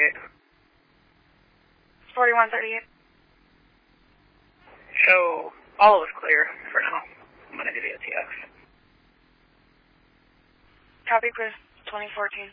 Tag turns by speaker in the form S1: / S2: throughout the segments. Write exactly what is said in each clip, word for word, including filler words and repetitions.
S1: thirty-eight.
S2: forty-one thirty-eight.
S1: Show all is clear for now. I'm going to give you a T X.
S2: Copy, Chris. twenty fourteen.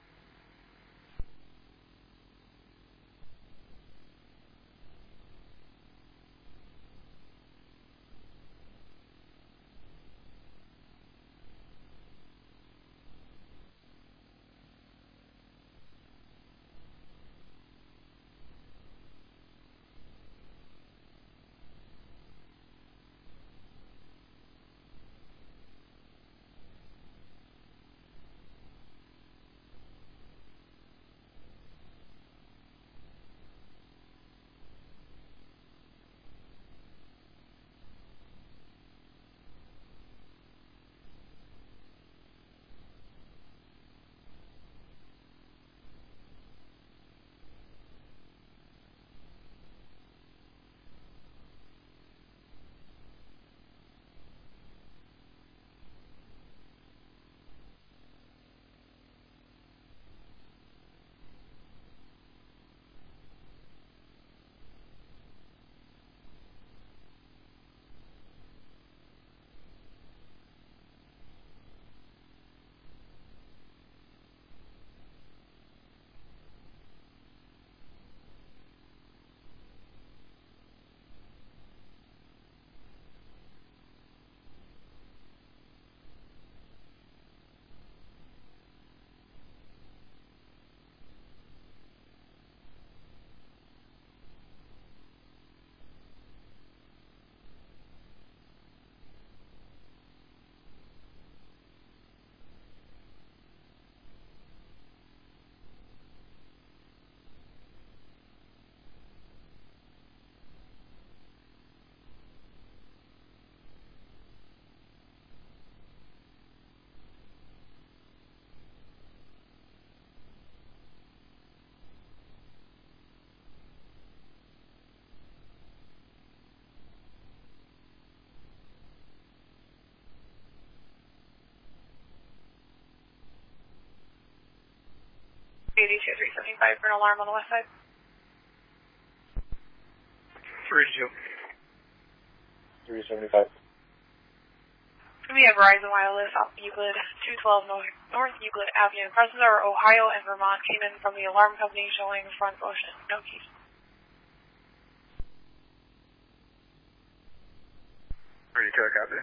S2: eighty-two three seventy-five for an alarm on the west side.
S1: three two.
S3: three seventy-five.
S2: We have Verizon Wireless off Euclid, two twelve North, North Euclid Avenue. Customers are Ohio and Vermont came in from the alarm company showing front motion. No keys.
S1: Ready to copy.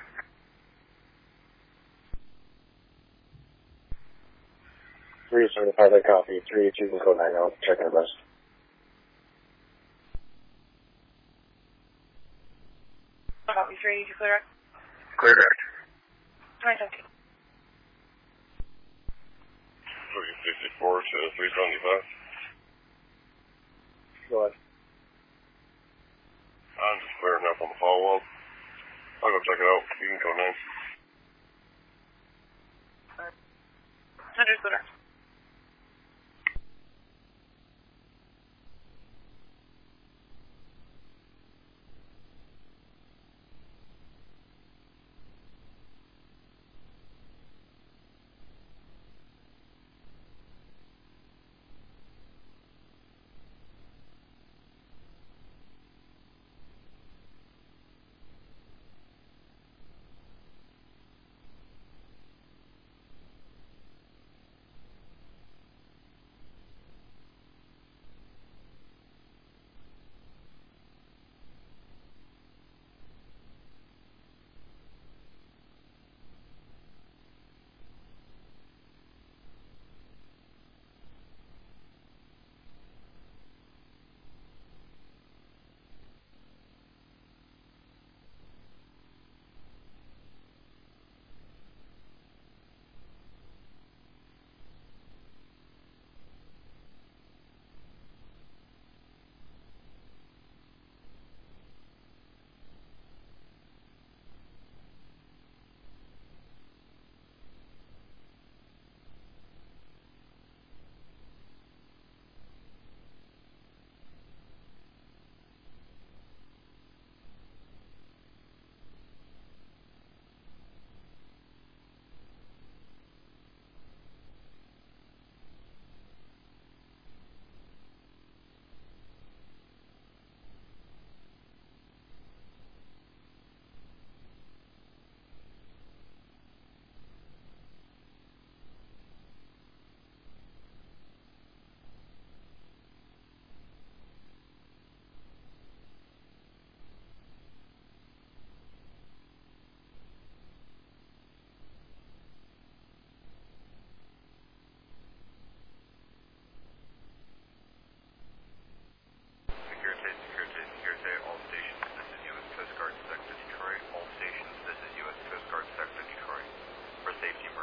S3: three seventy-five, I copy. three two can go nine out. Check our best.
S2: Copy, three eighty-two, clear direct.
S1: Clear direct.
S2: twenty seventeen.
S4: three fifty-four to three seventy-five.
S3: Go ahead.
S4: I'm just clearing up on the follow-up. I'll go check it out. You can go nine.
S2: Hundred, clear direct.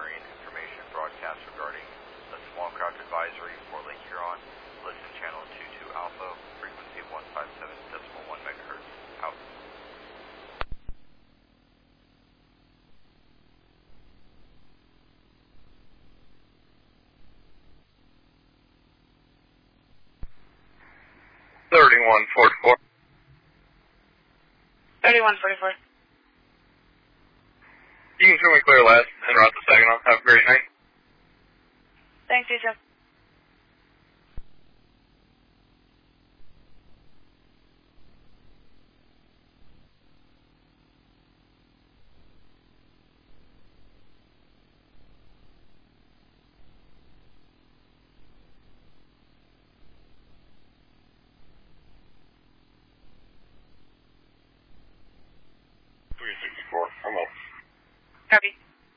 S5: monitoring information broadcast regarding the small craft advisory for Lake Huron. Listen channel two two Alpha, frequency one five seven decimal one megahertz. Out.
S4: thirty-one forty-four.
S2: thirty-one forty-four.
S4: You can show me clear last and route to Saginaw. Have a great night.
S2: Thanks, you too.
S4: three sixty-four. I'm up.
S2: Copy.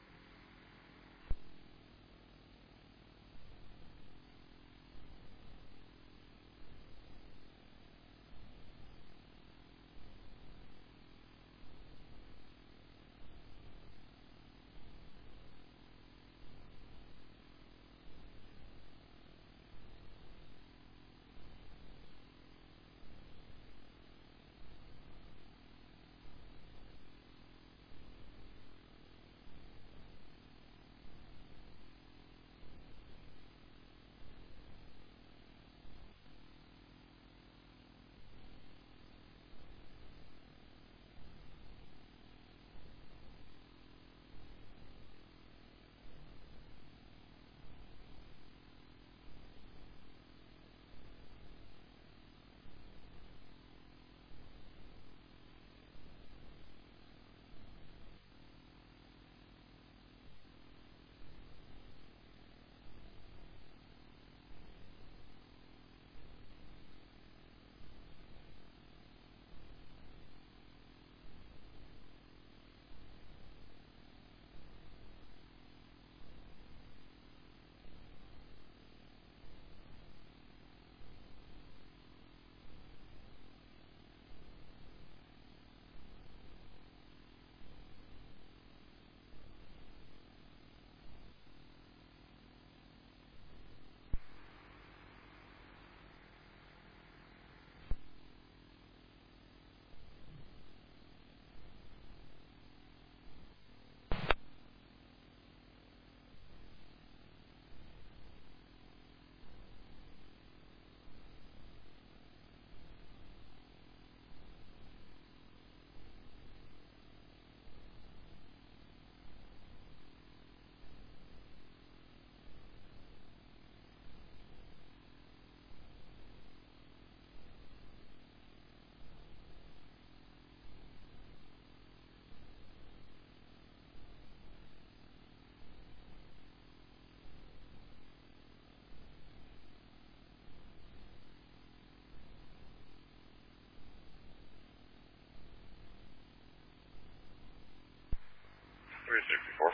S4: three sixty-four.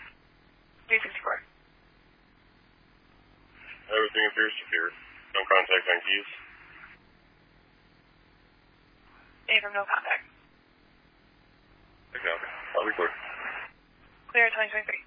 S2: three sixty-four.
S4: Everything appears secure. No contact on keys.
S2: Affirm, no contact.
S4: Okay, okay. I'll be clear.
S2: Clear twenty twenty-three.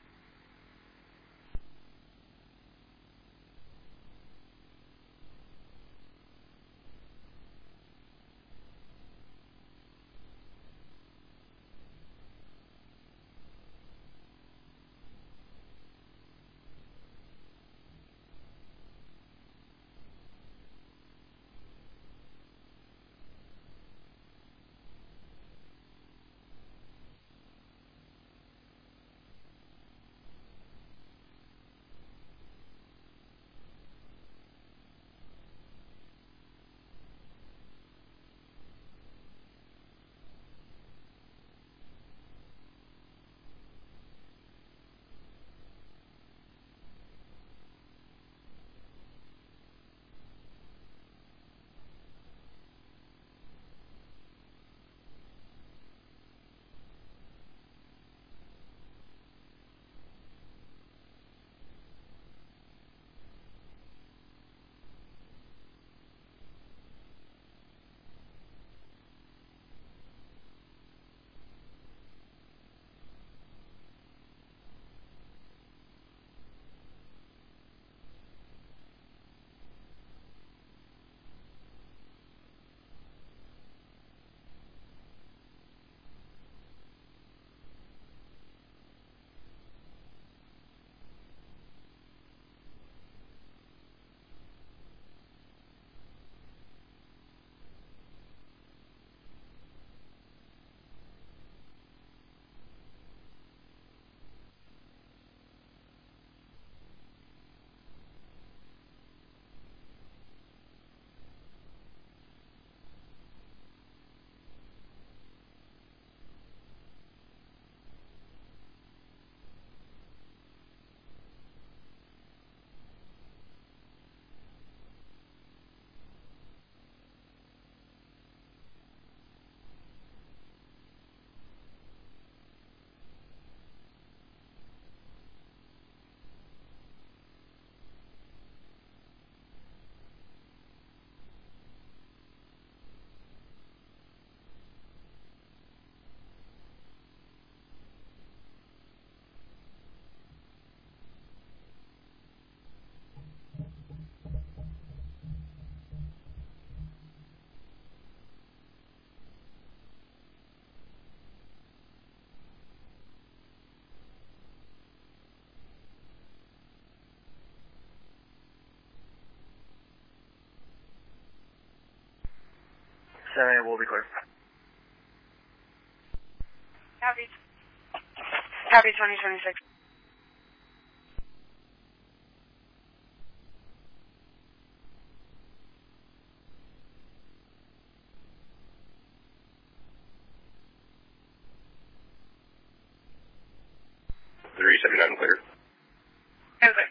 S1: seven will be clear.
S2: Copy. Copy twenty twenty-six.
S4: three seventy-nine clear.
S2: Okay.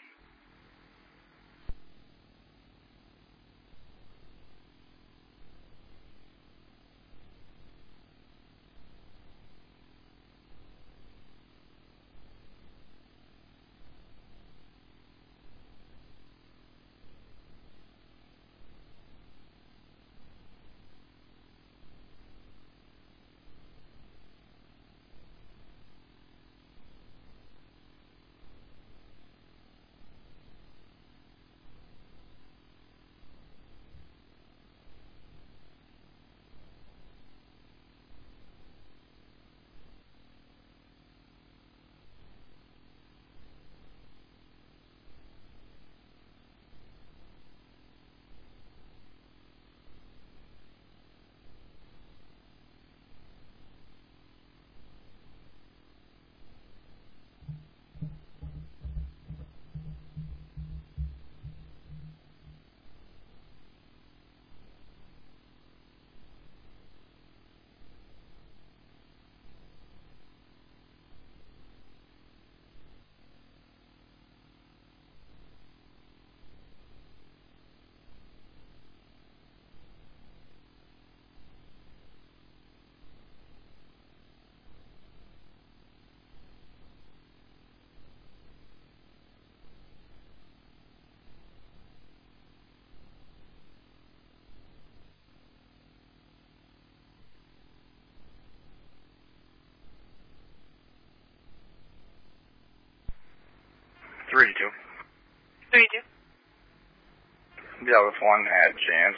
S1: three two.
S2: three two.
S1: Yeah, with one at Jan's.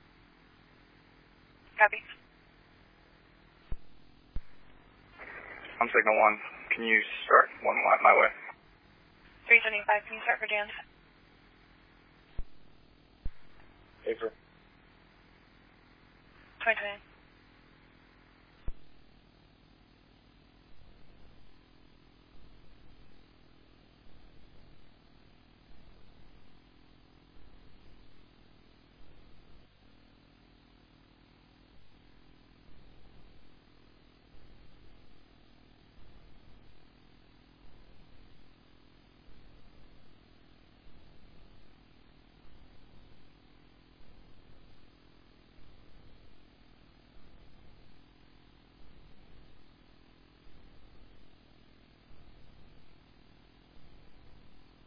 S2: Copy.
S1: I'm signal one. Can you start one line my way?
S2: three seventy-five, can you start for Jan's?
S3: Paper.
S2: twenty twenty.